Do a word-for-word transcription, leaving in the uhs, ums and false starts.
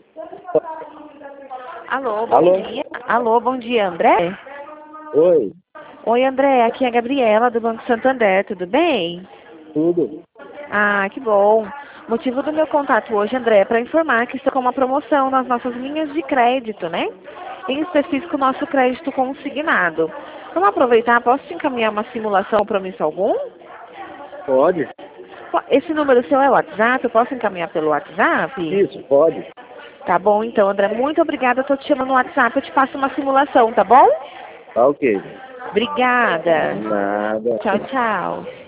Alô, bom Alô? dia. Alô, bom dia, André? Oi, Oi, André, aqui é a Gabriela do Banco Santander, tudo bem? tudo? Ah, que bom. O motivo do meu contato hoje, André, é para informar que estou com uma promoção nas nossas linhas de crédito, né? Em específico, nosso crédito consignado. Vamos aproveitar, posso te encaminhar uma simulação, compromisso algum? Pode? Po- Esse número seu é o WhatsApp? Eu posso encaminhar pelo WhatsApp? Isso, pode. Tá bom, então, André, muito obrigada. Eu tô te chamando no WhatsApp, eu te passo uma simulação, tá bom? Tá ok. Obrigada. Nada. Tchau, tchau.